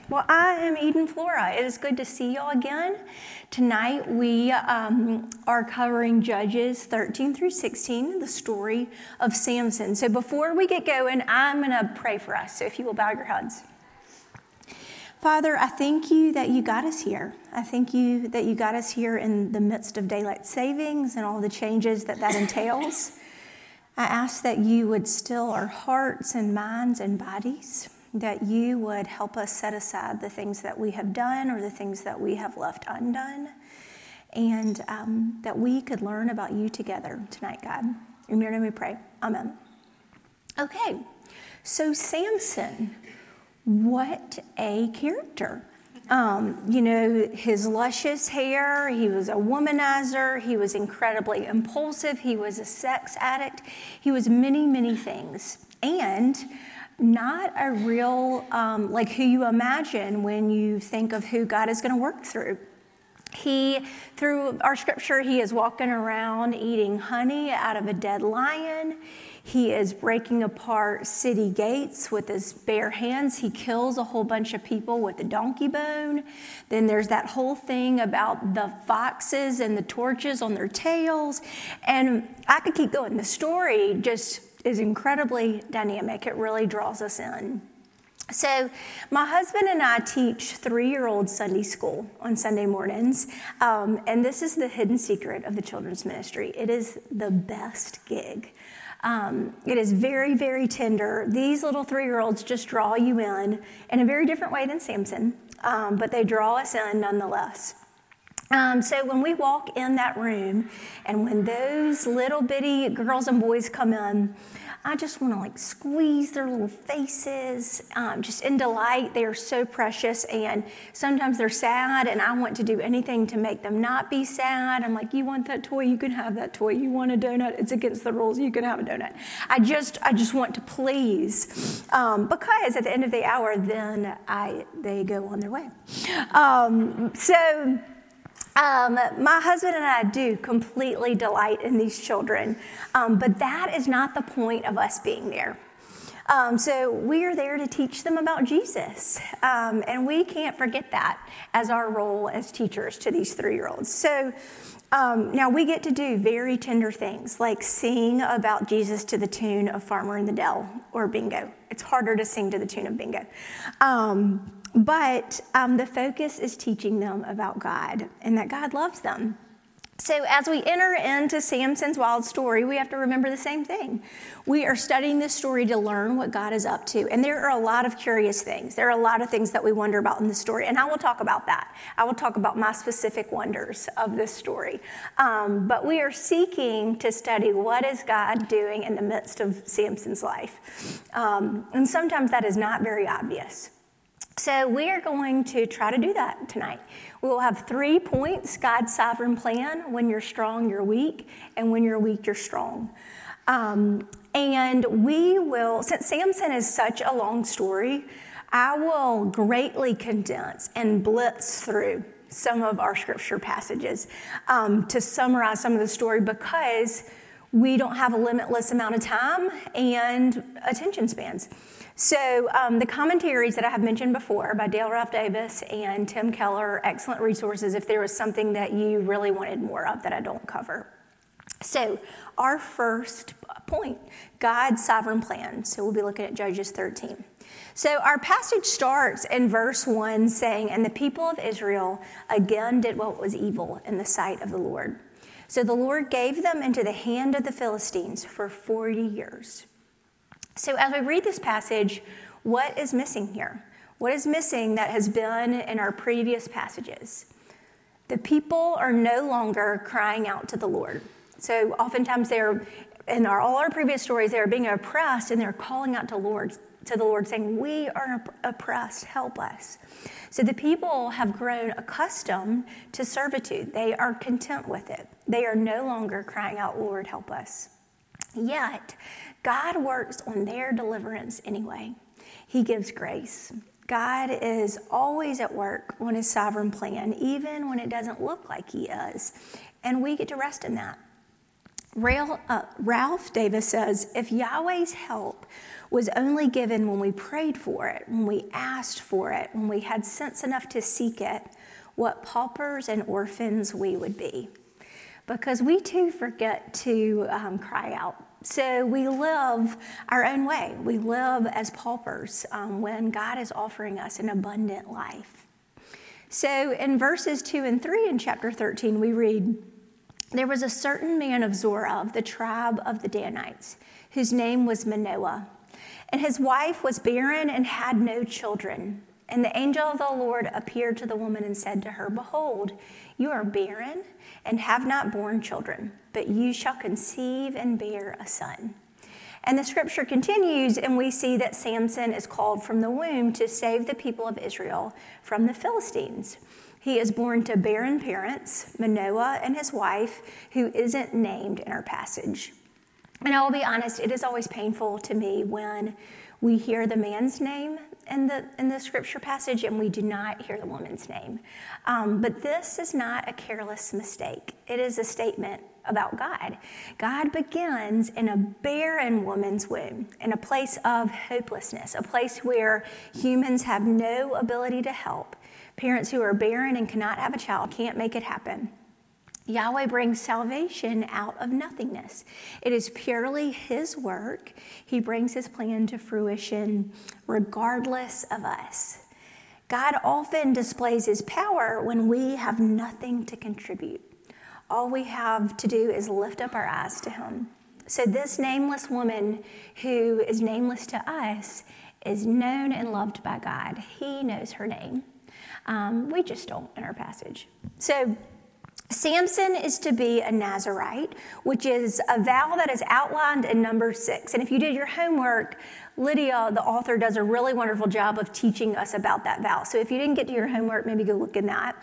Well, I am Eden Flora. It is good to see y'all again. Tonight we are covering Judges 13 through 16, the story of Samson. So before we get going, I'm going to pray for us. So if you will bow your heads. Father, I thank you that you got us here. I thank you that you got us here in the midst of daylight savings and all the changes that entails. I ask that you would still our hearts and minds and bodies, that you would help us set aside the things that we have done or the things that we have left undone, and that we could learn about you together tonight, God. In your name we pray. Amen. Okay, so Samson, what a character. His luscious hair, he was a womanizer, he was incredibly impulsive, he was a sex addict, he was many, many things. And not a real, like who you imagine when you think of who God is going to work through. Through our scripture, he is walking around eating honey out of a dead lion. He is breaking apart city gates with his bare hands. He kills a whole bunch of people with a donkey bone. Then there's that whole thing about the foxes and the torches on their tails. And I could keep going. The story just is incredibly dynamic. It really draws us in. So my husband and I teach 3-year-old Sunday school on Sunday mornings, and this is the hidden secret of the children's ministry. It is the best gig. It is very, very tender. These little 3-year-olds just draw you in a very different way than Samson, but they draw us in nonetheless. So when we walk in that room and when those little bitty girls and boys come in, I just want to squeeze their little faces, just in delight. They are so precious, and sometimes they're sad, and I want to do anything to make them not be sad. I'm like, you want that toy? You can have that toy. You want a donut? It's against the rules. You can have a donut. I just want to please, because at the end of the hour, then they go on their way. My husband and I do completely delight in these children, but that is not the point of us being there. So we are there to teach them about Jesus, and we can't forget that as our role as teachers to these 3-year-olds. So now we get to do very tender things like sing about Jesus to the tune of Farmer in the Dell or Bingo. It's harder to sing to the tune of Bingo. But the focus is teaching them about God and that God loves them. So as we enter into Samson's wild story, we have to remember the same thing. We are studying this story to learn what God is up to. And there are a lot of curious things. There are a lot of things that we wonder about in the story. And I will talk about that. I will talk about my specific wonders of this story. But we are seeking to study what is God doing in the midst of Samson's life. And sometimes that is not very obvious. So we are going to try to do that tonight. We will have 3 points: God's sovereign plan. When you're strong, you're weak. And when you're weak, you're strong. And we will, since Samson is such a long story, I will greatly condense and blitz through some of our scripture passages to summarize some of the story, because we don't have a limitless amount of time and attention spans. So the commentaries that I have mentioned before by Dale Ralph Davis and Tim Keller are excellent resources if there was something that you really wanted more of that I don't cover. So our first point, God's sovereign plan. So we'll be looking at Judges 13. So our passage starts in verse 1 saying, "And the people of Israel again did what was evil in the sight of the Lord. So the Lord gave them into the hand of the Philistines for 40 years. So as we read this passage, what is missing here? What is missing that has been in our previous passages? The people are no longer crying out to the Lord. So oftentimes in all our previous stories, they're being oppressed and they're calling out to the Lord saying, we are oppressed, help us. So the people have grown accustomed to servitude. They are content with it. They are no longer crying out, Lord, help us. Yet, God works on their deliverance anyway. He gives grace. God is always at work on his sovereign plan, even when it doesn't look like he is. And we get to rest in that. Ralph Davis says, if Yahweh's help was only given when we prayed for it, when we asked for it, when we had sense enough to seek it, what paupers and orphans we would be. Because we too forget to cry out. So we live our own way. We live as paupers when God is offering us an abundant life. So in verses 2 and 3 in chapter 13, we read, there was a certain man of Zorah, of the tribe of the Danites, whose name was Manoah. And his wife was barren and had no children. And the angel of the Lord appeared to the woman and said to her, behold, you are barren and have not borne children, but you shall conceive and bear a son. And the scripture continues, and we see that Samson is called from the womb to save the people of Israel from the Philistines. He is born to barren parents, Manoah and his wife, who isn't named in our passage. And I will be honest, it is always painful to me when we hear the man's name in the scripture passage and we do not hear the woman's name. But this is not a careless mistake. It is a statement about God. God begins in a barren woman's womb, in a place of hopelessness, a place where humans have no ability to help. Parents who are barren and cannot have a child can't make it happen. Yahweh brings salvation out of nothingness. It is purely his work. He brings his plan to fruition regardless of us. God often displays his power when we have nothing to contribute. All we have to do is lift up our eyes to him. So this nameless woman who is nameless to us is known and loved by God. He knows her name. We just don't in our passage. So Samson is to be a Nazirite, which is a vow that is outlined in Numbers 6. And if you did your homework, Lydia, the author, does a really wonderful job of teaching us about that vow. So if you didn't get to your homework, maybe go look in that.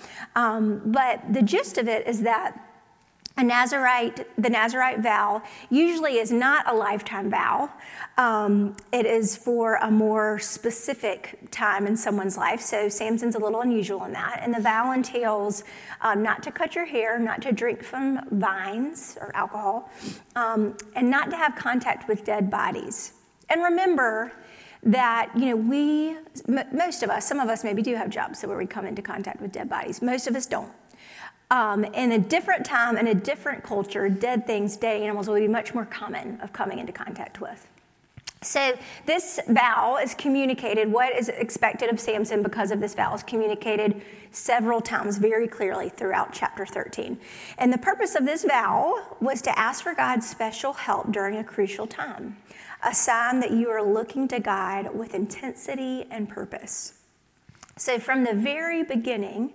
But the gist of it is that the Nazirite vow usually is not a lifetime vow. It is for a more specific time in someone's life. So Samson's a little unusual in that. And the vow entails not to cut your hair, not to drink from vines or alcohol, and not to have contact with dead bodies. And remember that, most of us, some of us maybe do have jobs where we come into contact with dead bodies. Most of us don't. In a different time, in a different culture, dead things, dead animals will be much more common of coming into contact with. So this vow is communicated, what is expected of Samson because of this vow is communicated several times very clearly throughout chapter 13. And the purpose of this vow was to ask for God's special help during a crucial time, a sign that you are looking to God with intensity and purpose. So from the very beginning,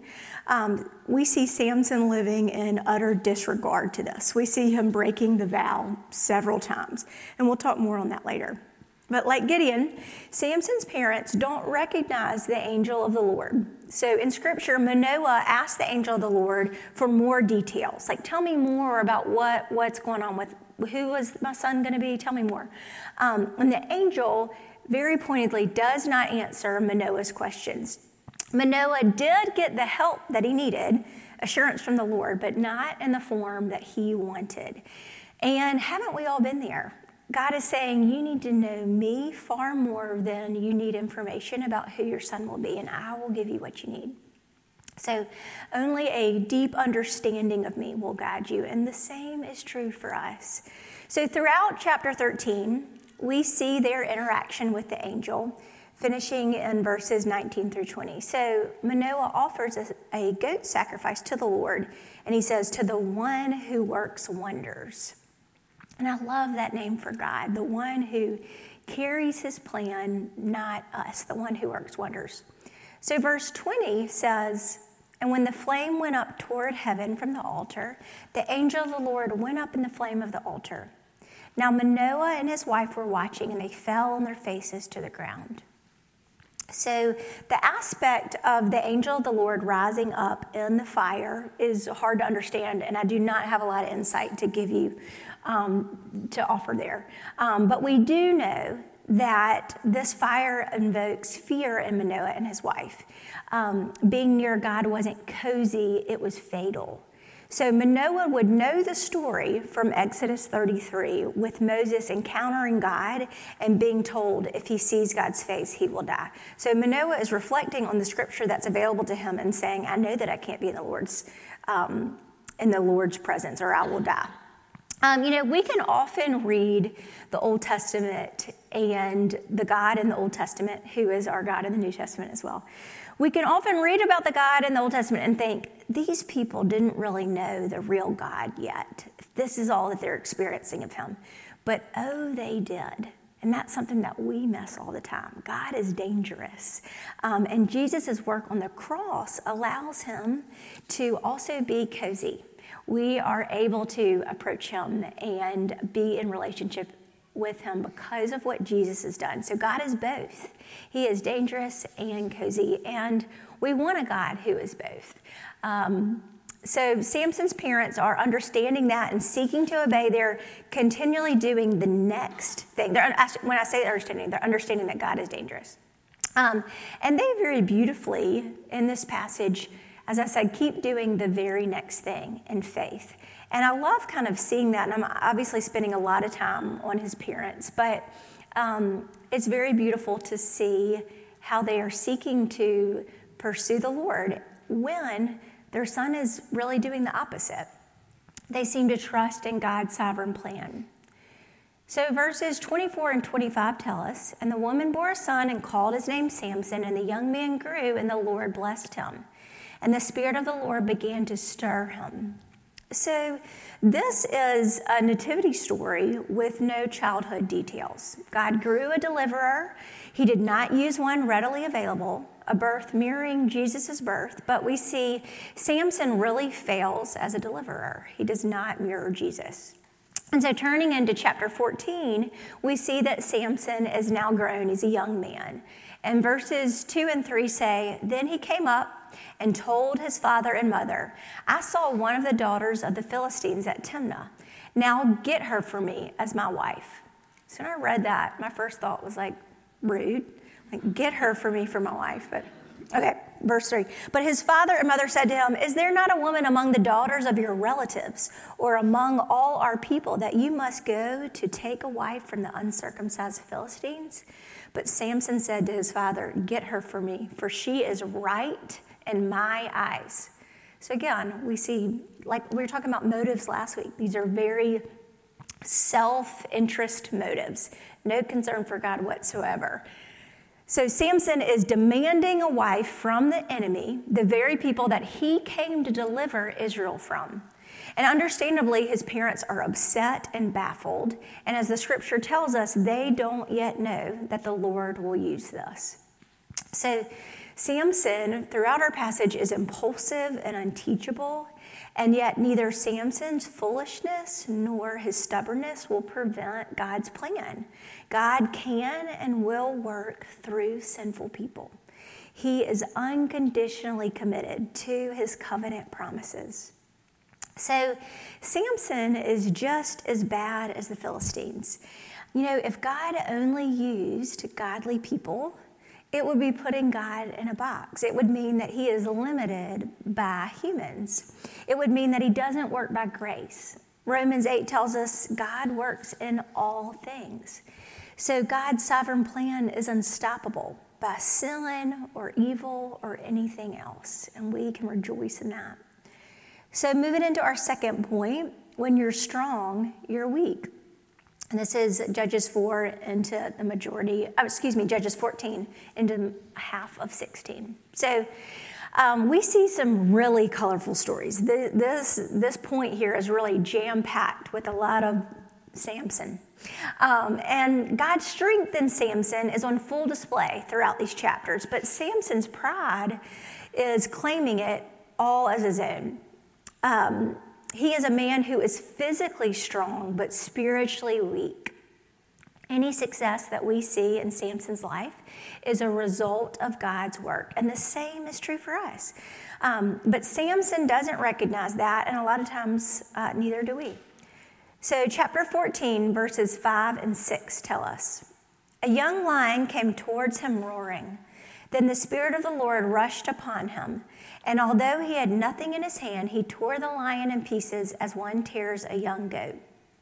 we see Samson living in utter disregard to this. We see him breaking the vow several times, and we'll talk more on that later. But like Gideon, Samson's parents don't recognize the angel of the Lord. So in Scripture, Manoah asked the angel of the Lord for more details. Like, tell me more about what's going on with, who is my son going to be? Tell me more. And the angel very pointedly does not answer Manoah's questions. Manoah did get the help that he needed, assurance from the Lord, but not in the form that he wanted. And haven't we all been there? God is saying, you need to know me far more than you need information about who your son will be, and I will give you what you need. So only a deep understanding of me will guide you, and the same is true for us. So throughout chapter 13, we see their interaction with the angel, finishing in verses 19 through 20. So Manoah offers a goat sacrifice to the Lord, and he says, to the one who works wonders. And I love that name for God, the one who carries his plan, not us, the one who works wonders. So verse 20 says, and when the flame went up toward heaven from the altar, the angel of the Lord went up in the flame of the altar. Now Manoah and his wife were watching, and they fell on their faces to the ground. So the aspect of the angel of the Lord rising up in the fire is hard to understand, and I do not have a lot of insight to give you to offer there. But we do know that this fire invokes fear in Manoah and his wife. Being near God wasn't cozy, it was fatal. So Manoah would know the story from Exodus 33 with Moses encountering God and being told if he sees God's face, he will die. So Manoah is reflecting on the scripture that's available to him and saying, I know that I can't be in the Lord's presence, or I will die. We can often read the Old Testament and the God in the Old Testament, who is our God in the New Testament as well. We can often read about the God in the Old Testament and think, these people didn't really know the real God yet. This is all that they're experiencing of him. But oh, they did. And that's something that we miss all the time. God is dangerous. And Jesus' work on the cross allows him to also be cozy. We are able to approach him and be in relationship with him because of what Jesus has done. So God is both. He is dangerous and cozy, and we want a God who is both. So Samson's parents are understanding that and seeking to obey. They're continually doing the next thing. When I say they're understanding that God is dangerous. And they very beautifully, in this passage, as I said, keep doing the very next thing in faith. And I love kind of seeing that, and I'm obviously spending a lot of time on his parents, but it's very beautiful to see how they are seeking to pursue the Lord when their son is really doing the opposite. They seem to trust in God's sovereign plan. So verses 24 and 25 tell us, and the woman bore a son and called his name Samson, and the young man grew, and the Lord blessed him. And the Spirit of the Lord began to stir him. So this is a nativity story with no childhood details. God grew a deliverer. He did not use one readily available, a birth mirroring Jesus' birth, but we see Samson really fails as a deliverer. He does not mirror Jesus. And so turning into chapter 14, we see that Samson is now grown. He's a young man. And verses 2 and 3 say, Then he came up and told his father and mother, I saw one of the daughters of the Philistines at Timnah. Now get her for me as my wife. So when I read that, my first thought was like, rude. Like, get her for me for my wife. But okay, verse 3. But his father and mother said to him, Is there not a woman among the daughters of your relatives or among all our people that you must go to take a wife from the uncircumcised Philistines? But Samson said to his father, Get her for me, for she is right in my eyes. So again, we see, like we were talking about motives last week, these are very self-interest motives, no concern for God whatsoever. So Samson is demanding a wife from the enemy, the very people that he came to deliver Israel from. And understandably, his parents are upset and baffled. And as the scripture tells us, they don't yet know that the Lord will use this. So Samson, throughout our passage, is impulsive and unteachable. And yet neither Samson's foolishness nor his stubbornness will prevent God's plan. God can and will work through sinful people. He is unconditionally committed to his covenant promises. So Samson is just as bad as the Philistines. If God only used godly people, it would be putting God in a box. It would mean that he is limited by humans. It would mean that he doesn't work by grace. Romans 8 tells us God works in all things. So God's sovereign plan is unstoppable by sin or evil or anything else, and we can rejoice in that. So moving into our second point, when you're strong, you're weak. And this is Judges 4 into Judges 14 into half of 16. So we see some really colorful stories. This point here is really jam-packed with a lot of Samson. And God's strength in Samson is on full display throughout these chapters, but Samson's pride is claiming it all as his own. He is a man who is physically strong but spiritually weak. Any success that we see in Samson's life is a result of God's work, and the same is true for us. But Samson doesn't recognize that, and a lot of times neither do we. So chapter 14, verses 5 and 6 tell us, A young lion came towards him roaring. Then the Spirit of the Lord rushed upon him, and although he had nothing in his hand, he tore the lion in pieces as one tears a young goat.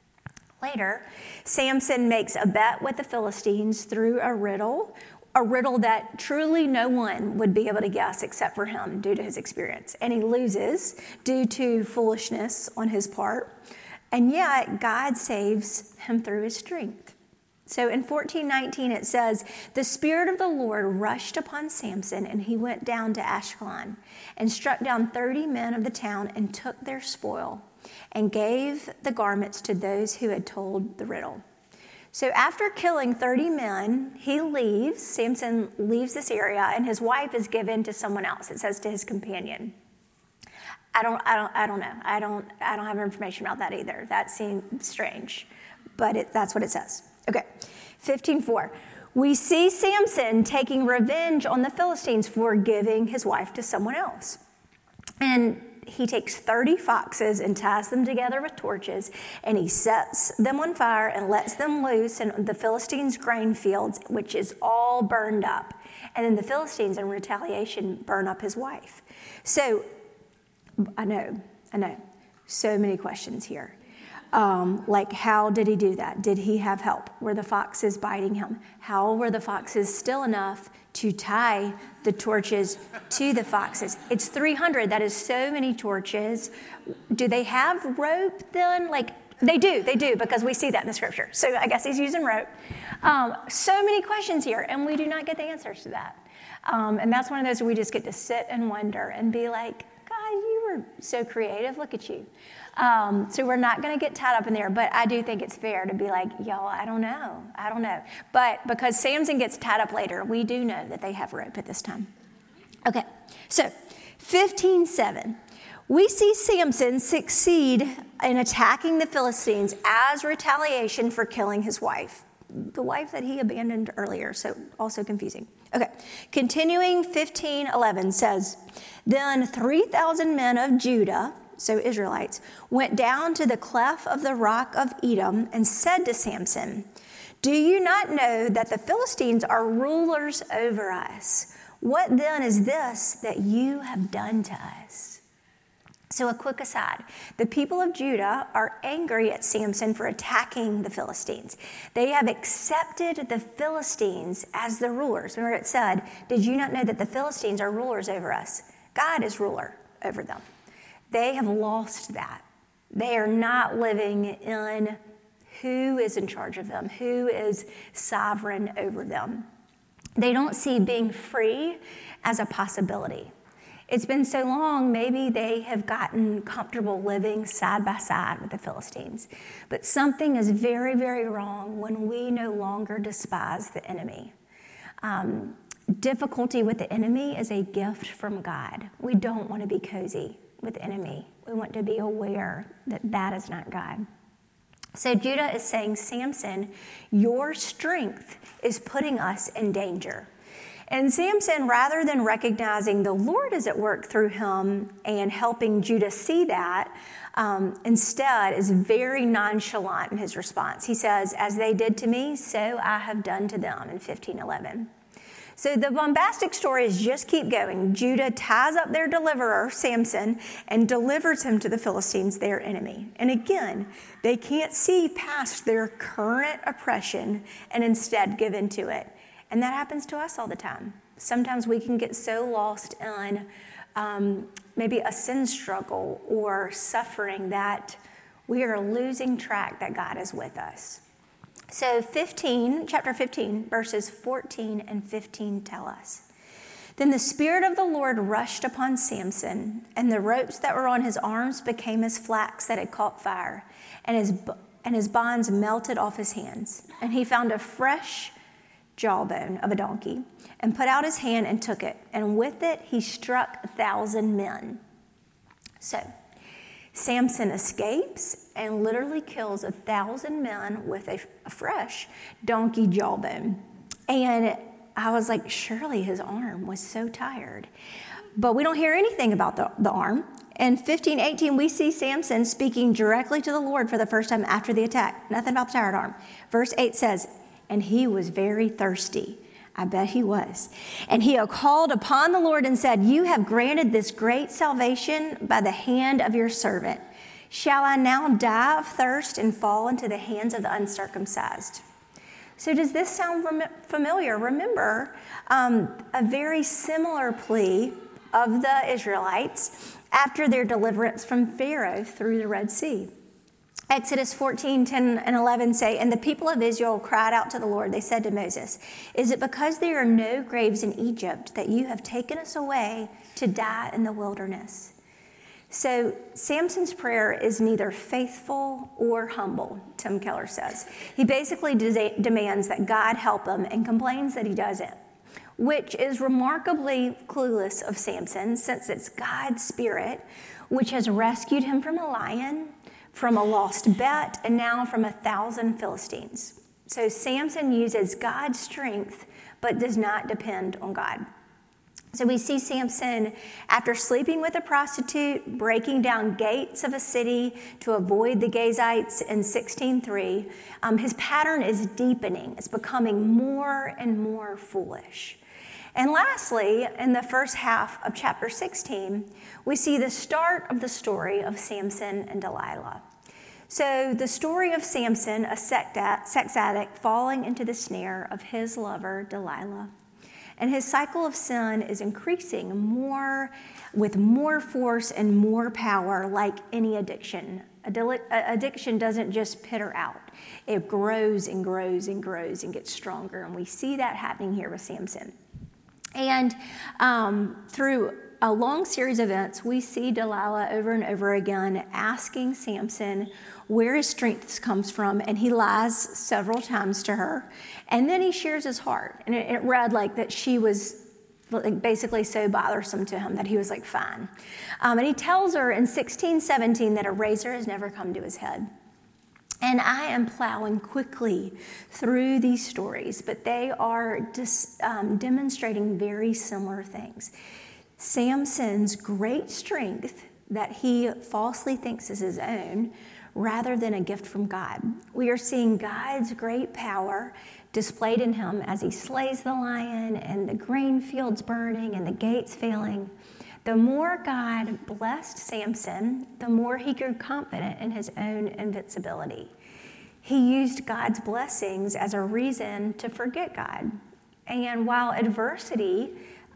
Later, Samson makes a bet with the Philistines through a riddle that truly no one would be able to guess except for him due to his experience. And he loses due to foolishness on his part, and yet God saves him through his strength. So in 14:19 it says, the Spirit of the Lord rushed upon Samson, and he went down to Ashkelon and struck down 30 men of the town and took their spoil and gave the garments to those who had told the riddle. So after killing 30 men, Samson leaves this area, and his wife is given to someone else. It says to his companion. I don't know. I don't have information about that either. That seems strange, but that's what it says. Okay, 15:4. We see Samson taking revenge on the Philistines for giving his wife to someone else. And he takes 30 foxes and ties them together with torches, and he sets them on fire and lets them loose in the Philistines' grain fields, which is all burned up. And then the Philistines, in retaliation, burn up his wife. So, I know. So many questions here. Like, how did he do that? Did he have help? Were the foxes biting him? How were the foxes still enough to tie the torches to the foxes? It's 300. That is so many torches. Do they have rope then? Like, they do, because we see that in the scripture. So I guess he's using rope. So many questions here, and we do not get the answers to that. And that's one of those where we just get to sit and wonder and be like, God, you were so creative. Look at you. So we're not going to get tied up in there, but I do think it's fair to be like, y'all, I don't know. But because Samson gets tied up later, we do know that they have rope at this time. Okay, so 15:7. We see Samson succeed in attacking the Philistines as retaliation for killing his wife, the wife that he abandoned earlier, so also confusing. Okay, continuing 15:11 says, then 3,000 men of Judah, so Israelites, went down to the cleft of the rock of Edom and said to Samson, do you not know that the Philistines are rulers over us? What then is this that you have done to us? So a quick aside, the people of Judah are angry at Samson for attacking the Philistines. They have accepted the Philistines as the rulers. Remember it said, did you not know that the Philistines are rulers over us? God is ruler over them. They have lost that. They are not living in who is in charge of them, who is sovereign over them. They don't see being free as a possibility. It's been so long, maybe they have gotten comfortable living side by side with the Philistines. But something is very, very wrong when we no longer despise the enemy. Difficulty with the enemy is a gift from God. We don't want to be cozy with the enemy. We want to be aware that that is not God. So Judah is saying, Samson, your strength is putting us in danger. And Samson, rather than recognizing the Lord is at work through him and helping Judah see that, instead is very nonchalant in his response. He says, as they did to me, so I have done to them in 15:11. So the bombastic stories just keep going. Judah ties up their deliverer, Samson, and delivers him to the Philistines, their enemy. And again, they can't see past their current oppression and instead give in to it. And that happens to us all the time. Sometimes we can get so lost in maybe a sin struggle or suffering that we are losing track that God is with us. So chapter 15, verses 14 and 15 tell us. Then the Spirit of the Lord rushed upon Samson, and the ropes that were on his arms became as flax that had caught fire, and his bonds melted off his hands. And he found a fresh jawbone of a donkey, and put out his hand and took it, and with it he struck 1,000 men. So Samson escapes and literally kills 1,000 men with a fresh donkey jawbone. And I was like, surely his arm was so tired. But we don't hear anything about the arm. In 15:18, we see Samson speaking directly to the Lord for the first time after the attack. Nothing about the tired arm. Verse 8 says, and he was very thirsty. I bet he was. And he called upon the Lord and said, "You have granted this great salvation by the hand of your servant. Shall I now die of thirst and fall into the hands of the uncircumcised?" So does this sound familiar? Remember a very similar plea of the Israelites after their deliverance from Pharaoh through the Red Sea. Exodus 14:10 and 11 say, "And the people of Israel cried out to the Lord. They said to Moses, 'Is it because there are no graves in Egypt that you have taken us away to die in the wilderness?'" So Samson's prayer is neither faithful or humble, Tim Keller says. He basically demands that God help him and complains that he doesn't, which is remarkably clueless of Samson, since it's God's Spirit which has rescued him from a lion, from a lost bet, and now from 1,000 Philistines. So Samson uses God's strength but does not depend on God. So we see Samson, after sleeping with a prostitute, breaking down gates of a city to avoid the Gazites in 16:3. His pattern is deepening. It's becoming more and more foolish. And lastly, in the first half of chapter 16, we see the start of the story of Samson and Delilah. So the story of Samson, a sex addict, falling into the snare of his lover, Delilah. And his cycle of sin is increasing with more force and more power, like any addiction. Addiction doesn't just peter out. It grows and grows and grows and gets stronger. And we see that happening here with Samson. And through a long series of events, we see Delilah over and over again asking Samson where his strength comes from, and he lies several times to her. And then he shares his heart, and it read like that she was basically so bothersome to him that he was like, fine. And he tells her in 16:17 that a razor has never come to his head. And I am plowing quickly through these stories, but they are demonstrating very similar things. Samson's great strength that he falsely thinks is his own, rather than a gift from God. We are seeing God's great power displayed in him as he slays the lion and the grain fields burning and the gates failing. The more God blessed Samson, the more he grew confident in his own invincibility. He used God's blessings as a reason to forget God. And while adversity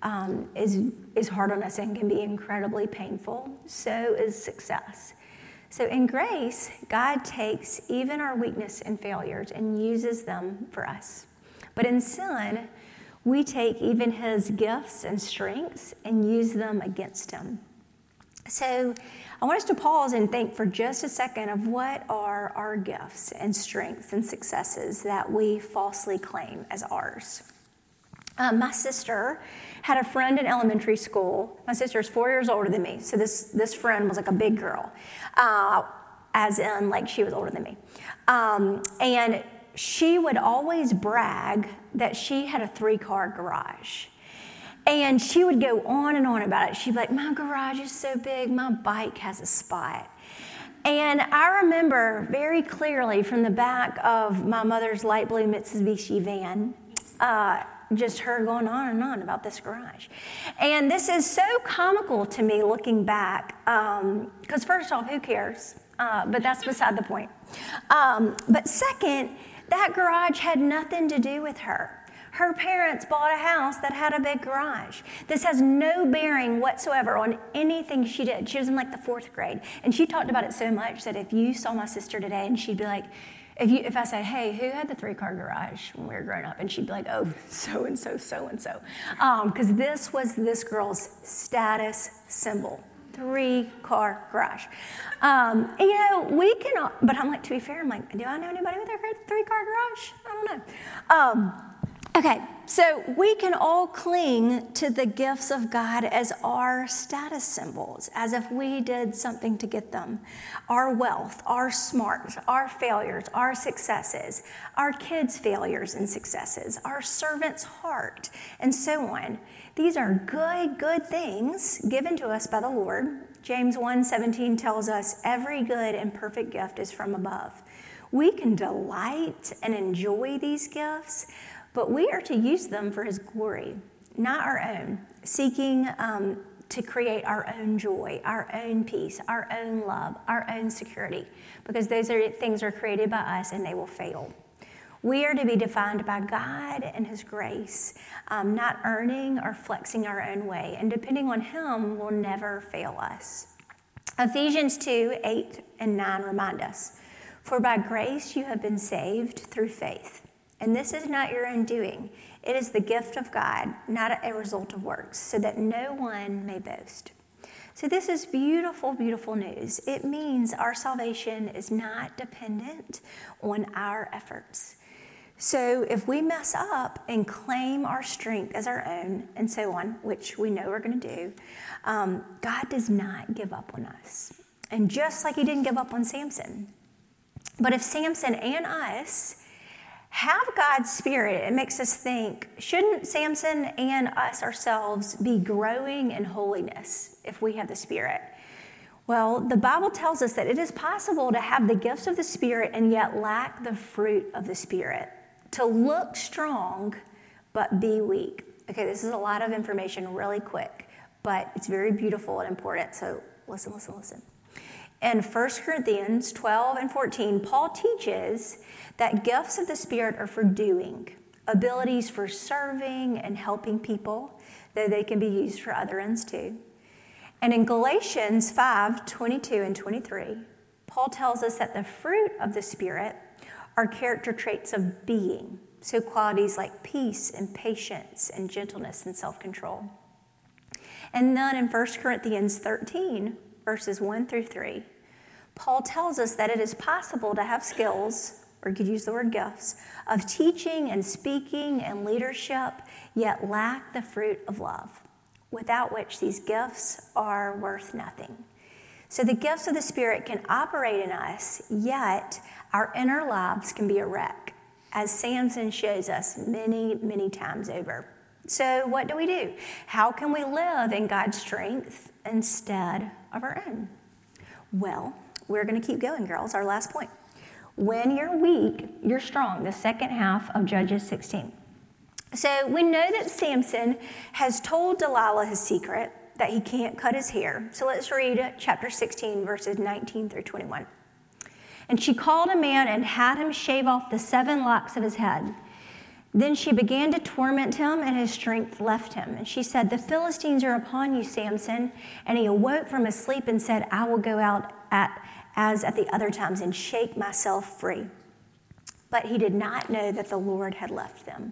is hard on us and can be incredibly painful, so is success. So in grace, God takes even our weakness and failures and uses them for us. But in sin, we take even his gifts and strengths and use them against him. So I want us to pause and think for just a second of what are our gifts and strengths and successes that we falsely claim as ours. My sister had a friend in elementary school. My sister's 4 years older than me, so this friend was like a big girl, as in like she was older than me. And she would always brag that she had a 3-car garage. And she would go on and on about it. She'd be like, my garage is so big, my bike has a spot. And I remember very clearly from the back of my mother's light blue Mitsubishi van, just her going on and on about this garage. And this is so comical to me looking back, because first off, who cares? But that's beside the point. But second, that garage had nothing to do with her. Her parents bought a house that had a big garage. This has no bearing whatsoever on anything she did. She was in like the 4th grade. And she talked about it so much that if you saw my sister today and she'd be like, if I said, hey, who had the 3-car garage when we were growing up? And she'd be like, oh, so-and-so, so-and-so. Because this was this girl's status symbol. 3-car garage. We can, but I'm like, to be fair, I'm like, do I know anybody with a 3-car garage? I don't know. Okay, so we can all cling to the gifts of God as our status symbols, as if we did something to get them. Our wealth, our smarts, our failures, our successes, our kids' failures and successes, our servant's heart, and so on. These are good things given to us by the Lord. James 1:17 tells us, every good and perfect gift is from above. We can delight and enjoy these gifts, but we are to use them for his glory, not our own, seeking to create our own joy, our own peace, our own love, our own security, because those things are created by us and they will fail. We are to be defined by God and his grace, not earning or flexing our own way, and depending on him will never fail us. Ephesians 2:8-9 remind us, "For by grace you have been saved through faith. And this is not your own doing. It is the gift of God, not a result of works, so that no one may boast." So this is beautiful, beautiful news. It means our salvation is not dependent on our efforts. So if we mess up and claim our strength as our own and so on, which we know we're going to do, God does not give up on us. And just like he didn't give up on Samson. But if Samson and us have God's Spirit, it makes us think, shouldn't Samson and us ourselves be growing in holiness if we have the Spirit? Well, the Bible tells us that it is possible to have the gifts of the Spirit and yet lack the fruit of the Spirit, to look strong but be weak. Okay, this is a lot of information really quick, but it's very beautiful and important, so listen. In 1 Corinthians 12-14, Paul teaches that gifts of the Spirit are for doing, abilities for serving and helping people, though they can be used for other ends too. And in Galatians 5:22-23, Paul tells us that the fruit of the Spirit are character traits of being, so qualities like peace and patience and gentleness and self-control. And then in 1 Corinthians 13:1-3, Paul tells us that it is possible to have skills, or you could use the word gifts, of teaching and speaking and leadership, yet lack the fruit of love, without which these gifts are worth nothing. So the gifts of the Spirit can operate in us, yet our inner lives can be a wreck, as Samson shows us many, many times over. So what do? How can we live in God's strength instead of our own? Well, we're going to keep going, girls. Our last point. When you're weak, you're strong. The second half of Judges 16. So we know that Samson has told Delilah his secret, that he can't cut his hair. So let's read chapter 16, verses 19-21. "And she called a man and had him shave off the 7 locks of his head. Then she began to torment him, and his strength left him. And she said, 'The Philistines are upon you, Samson.' And he awoke from his sleep and said, 'I will go out as at the other times and shake myself free.' But he did not know that the Lord had left him.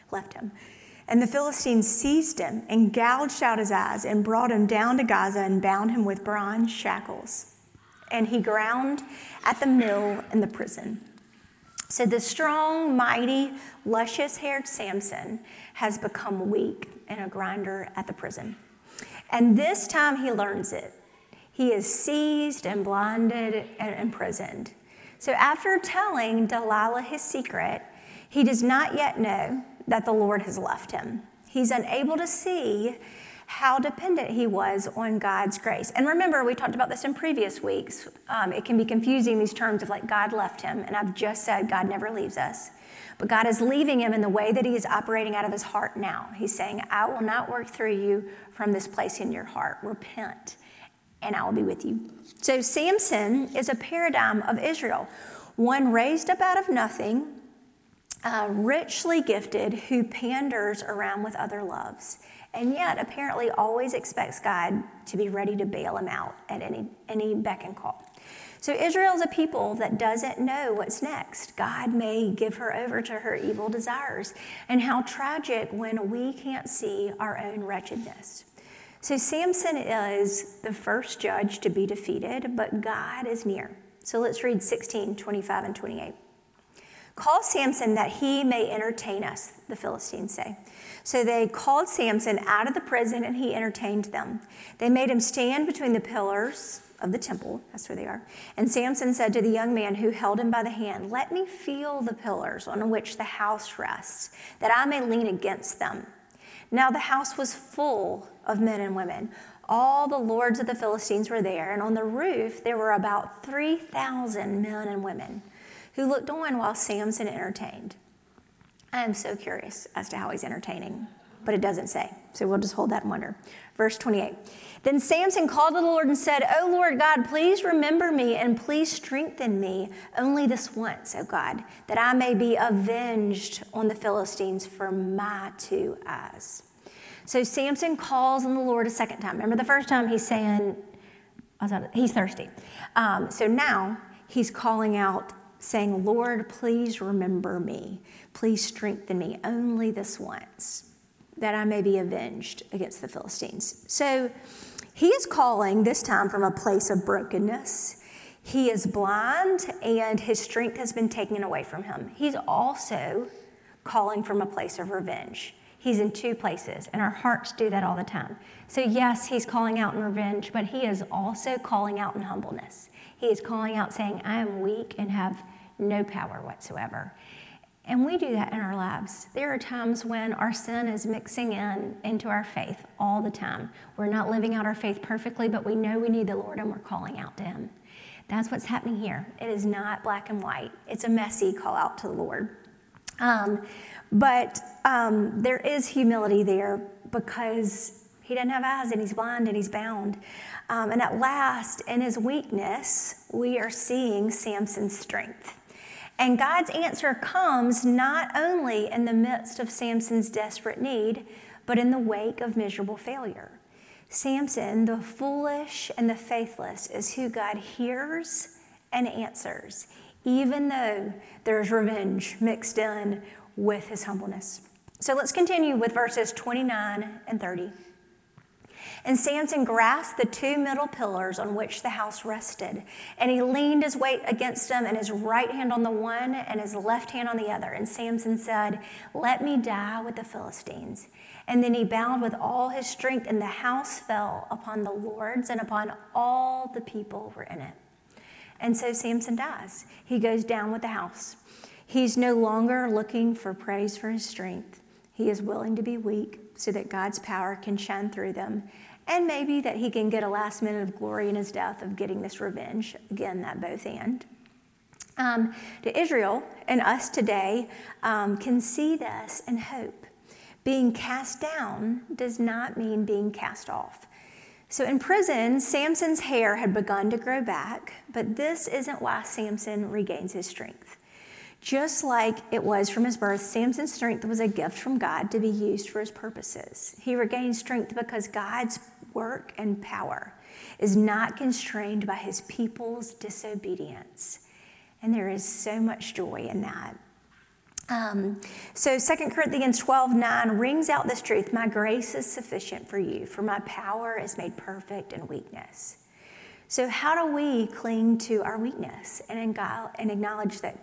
And the Philistines seized him and gouged out his eyes and brought him down to Gaza and bound him with bronze shackles. And he ground at the mill in the prison." So the strong, mighty, luscious-haired Samson has become weak and a grinder at the prison. And this time he learns it. He is seized and blinded and imprisoned. So after telling Delilah his secret, he does not yet know that the Lord has left him. He's unable to see how dependent he was on God's grace. And remember, we talked about this in previous weeks. It can be confusing, these terms of like God left him, and I've just said God never leaves us. But God is leaving him in the way that he is operating out of his heart now. He's saying, "I will not work through you from this place in your heart. Repent, and I will be with you." So Samson is a paradigm of Israel, one raised up out of nothing, richly gifted, who panders around with other loves, and yet apparently always expects God to be ready to bail him out at any beck and call. So Israel is a people that doesn't know what's next. God may give her over to her evil desires, and how tragic when we can't see our own wretchedness. So Samson is the first judge to be defeated, but God is near. So let's read 16:25-28. "Call Samson that he may entertain us," the Philistines say. So they called Samson out of the prison, and he entertained them. They made him stand between the pillars of the temple, that's where they are. And Samson said to the young man who held him by the hand, "Let me feel the pillars on which the house rests, that I may lean against them." Now the house was full of men and women. All the lords of the Philistines were there, and on the roof there were about 3,000 men and women who looked on while Samson entertained. I am so curious as to how he's entertaining, but it doesn't say. So we'll just hold that in wonder. Verse 28. Then Samson called to the Lord and said, "O Lord God, please remember me and please strengthen me only this once, O God, that I may be avenged on the Philistines for my 2 eyes." So Samson calls on the Lord a second time. Remember the first time he's saying, he's thirsty. So now he's calling out, saying, "Lord, please remember me. Please strengthen me only this once, that I may be avenged against the Philistines." So he is calling this time from a place of brokenness. He is blind and his strength has been taken away from him. He's also calling from a place of revenge. He's in 2 places, and our hearts do that all the time. So yes, he's calling out in revenge, but he is also calling out in humbleness. He is calling out saying, "I am weak and have no power whatsoever." And we do that in our lives. There are times when our sin is mixing into our faith all the time. We're not living out our faith perfectly, but we know we need the Lord and we're calling out to him. That's what's happening here. It is not black and white. It's a messy call out to the Lord. But there is humility there because he doesn't have eyes and he's blind and he's bound. And at last, in his weakness, we are seeing Samson's strength. And God's answer comes not only in the midst of Samson's desperate need, but in the wake of miserable failure. Samson, the foolish and the faithless, is who God hears and answers, even though there's revenge mixed in with his humbleness. So let's continue with verses 29 and 30. And Samson grasped the 2 middle pillars on which the house rested, and he leaned his weight against them, and his right hand on the one and his left hand on the other. And Samson said, "Let me die with the Philistines." And then he bound with all his strength, and the house fell upon the lords and upon all the people who were in it. And so Samson dies. He goes down with the house. He's no longer looking for praise for his strength. He is willing to be weak so that God's power can shine through them. And maybe that he can get a last minute of glory in his death of getting this revenge. Again, that both and. To Israel and us today can see this and hope. Being cast down does not mean being cast off. So in prison, Samson's hair had begun to grow back, but this isn't why Samson regains his strength. Just like it was from his birth, Samson's strength was a gift from God to be used for his purposes. He regained strength because God's work and power is not constrained by his people's disobedience. And there is so much joy in that. So 2 Corinthians 12:9 rings out this truth: "My grace is sufficient for you, for my power is made perfect in weakness." So how do we cling to our weakness and acknowledge that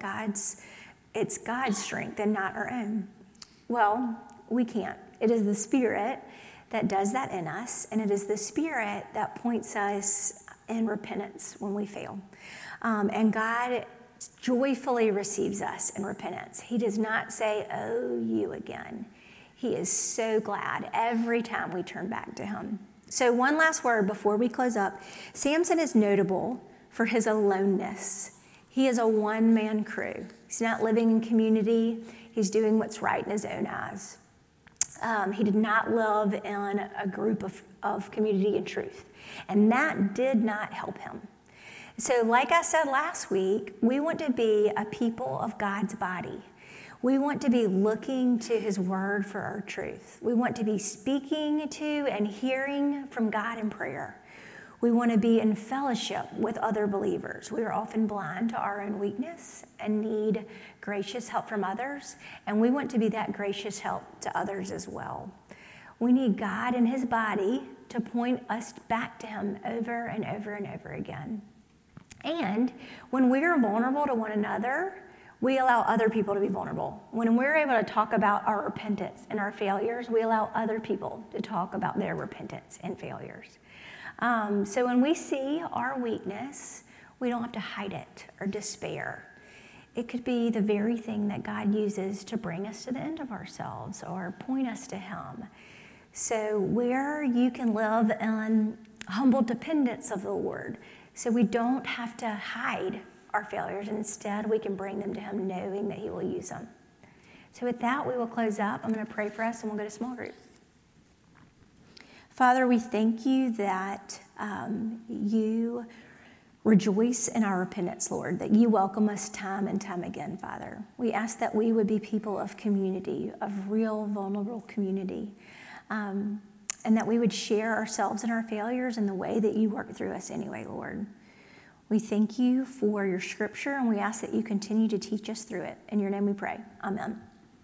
it's God's strength and not our own? Well, we can't. It is the Spirit that does that in us, and it is the Spirit that points us in repentance when we fail. And God joyfully receives us in repentance. He does not say, "Oh, you again." He is so glad every time we turn back to him. So one last word before we close up. Samson is notable for his aloneness. He is a one-man crew. He's not living in community. He's doing what's right in his own eyes. He did not live in a group of community and truth. And that did not help him. So like I said last week, we want to be a people of God's body. We want to be looking to his word for our truth. We want to be speaking to and hearing from God in prayer. We want to be in fellowship with other believers. We are often blind to our own weakness and need gracious help from others, and we want to be that gracious help to others as well. We need God and his body to point us back to him over and over and over again. And when we are vulnerable to one another, we allow other people to be vulnerable. When we're able to talk about our repentance and our failures, we allow other people to talk about their repentance and failures. So when we see our weakness, we don't have to hide it or despair. It could be the very thing that God uses to bring us to the end of ourselves or point us to him. So where you can live in humble dependence of the Lord, so we don't have to hide our failures. Instead, we can bring them to him knowing that he will use them. So with that, we will close up. I'm going to pray for us, and we'll go to small group. Father, we thank you that you rejoice in our repentance, Lord, that you welcome us time and time again, Father. We ask that we would be people of community, of real, vulnerable community, and that we would share ourselves and our failures in the way that you work through us anyway, Lord. We thank you for your scripture, and we ask that you continue to teach us through it. In your name we pray. Amen.